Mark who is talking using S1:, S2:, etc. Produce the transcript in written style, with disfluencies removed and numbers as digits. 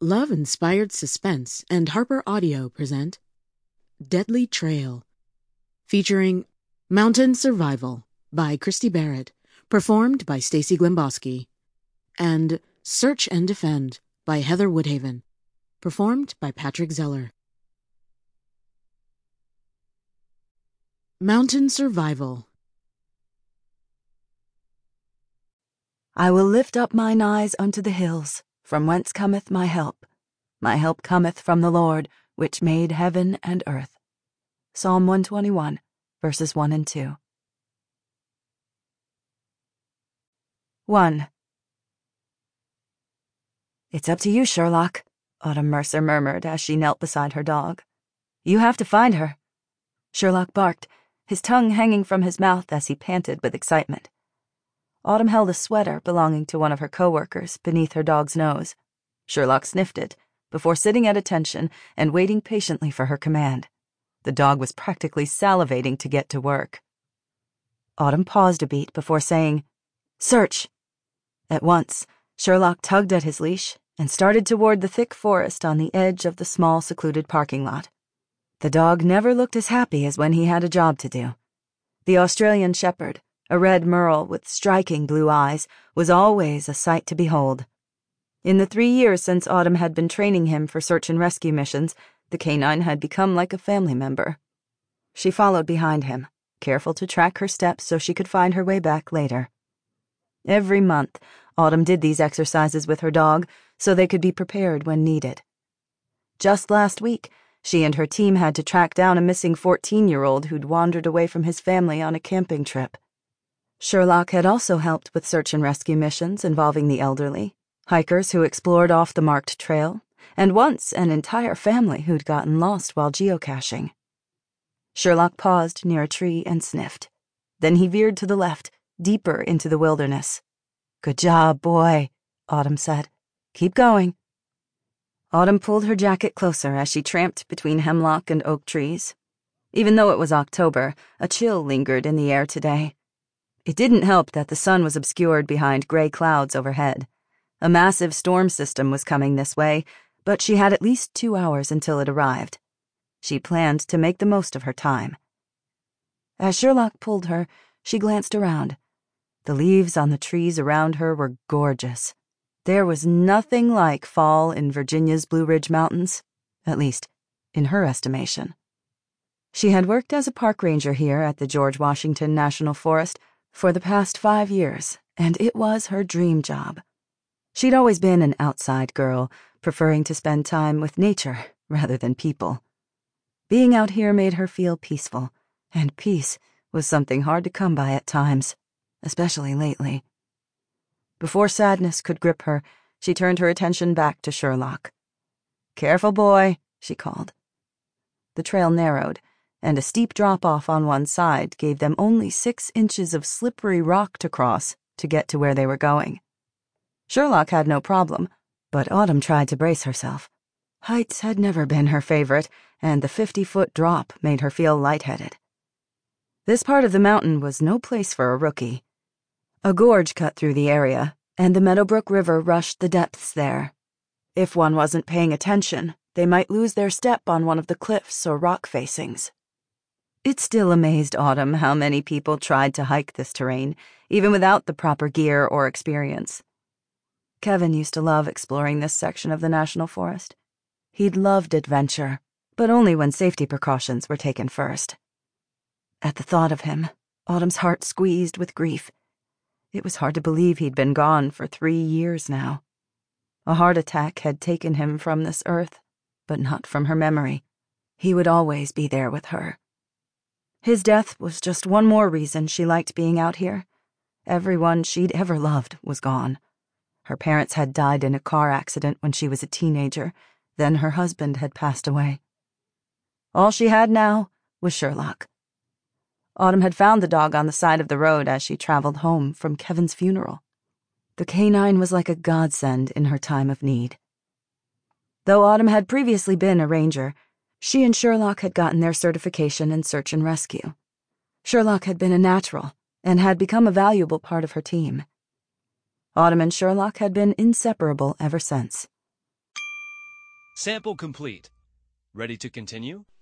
S1: Love-inspired suspense and Harper Audio present Deadly Trail, featuring Mountain Survival by Christy Barrett, performed by Stacy Glemboski, and Search and Defend by Heather Woodhaven, performed by Patrick Zeller. Mountain Survival.
S2: I will lift up mine eyes unto the hills, from whence cometh my help. My help cometh from the Lord, which made heaven and earth. Psalm 121, verses 1 and 2. 1. It's up to you, Sherlock, Autumn Mercer murmured as she knelt beside her dog. You have to find her. Sherlock barked, his tongue hanging from his mouth as he panted with excitement. Autumn held a sweater belonging to one of her co-workers beneath her dog's nose. Sherlock sniffed it, before sitting at attention and waiting patiently for her command. The dog was practically salivating to get to work. Autumn paused a beat before saying, "Search!" At once, Sherlock tugged at his leash and started toward the thick forest on the edge of the small, secluded parking lot. The dog never looked as happy as when he had a job to do. The Australian Shepherd, a red merle with striking blue eyes, was always a sight to behold. In the 3 years since Autumn had been training him for search and rescue missions, the canine had become like a family member. She followed behind him, careful to track her steps so she could find her way back later. Every month, Autumn did these exercises with her dog so they could be prepared when needed. Just last week, she and her team had to track down a missing 14-year-old who'd wandered away from his family on a camping trip. Sherlock had also helped with search and rescue missions involving the elderly, hikers who explored off the marked trail, and once an entire family who'd gotten lost while geocaching. Sherlock paused near a tree and sniffed. Then he veered to the left, deeper into the wilderness. "Good job, boy," Autumn said. "Keep going." Autumn pulled her jacket closer as she tramped between hemlock and oak trees. Even though it was October, a chill lingered in the air today. It didn't help that the sun was obscured behind gray clouds overhead. A massive storm system was coming this way, but she had at least 2 hours until it arrived. She planned to make the most of her time. As Sherlock pulled her, she glanced around. The leaves on the trees around her were gorgeous. There was nothing like fall in Virginia's Blue Ridge Mountains, at least in her estimation. She had worked as a park ranger here at the George Washington National Forest for the past 5 years, and it was her dream job. She'd always been an outside girl, preferring to spend time with nature rather than people. Being out here made her feel peaceful, and peace was something hard to come by at times, especially lately. Before sadness could grip her, she turned her attention back to Sherlock. "Careful, boy," she called. The trail narrowed, and a steep drop-off on one side gave them only 6 inches of slippery rock to cross to get to where they were going. Sherlock had no problem, but Autumn tried to brace herself. Heights had never been her favorite, and the 50-foot drop made her feel lightheaded. This part of the mountain was no place for a rookie. A gorge cut through the area, and the Meadowbrook River rushed the depths there. If one wasn't paying attention, they might lose their step on one of the cliffs or rock facings. It still amazed Autumn how many people tried to hike this terrain, even without the proper gear or experience. Kevin used to love exploring this section of the National Forest. He'd loved adventure, but only when safety precautions were taken first. At the thought of him, Autumn's heart squeezed with grief. It was hard to believe he'd been gone for 3 years now. A heart attack had taken him from this earth, but not from her memory. He would always be there with her. His death was just one more reason she liked being out here. Everyone she'd ever loved was gone. Her parents had died in a car accident when she was a teenager, then her husband had passed away. All she had now was Sherlock. Autumn had found the dog on the side of the road as she traveled home from Kevin's funeral. The canine was like a godsend in her time of need. Though Autumn had previously been a ranger, she and Sherlock had gotten their certification in search and rescue. Sherlock had been a natural and had become a valuable part of her team. Autumn and Sherlock had been inseparable ever since.
S3: Sample complete. Ready to continue?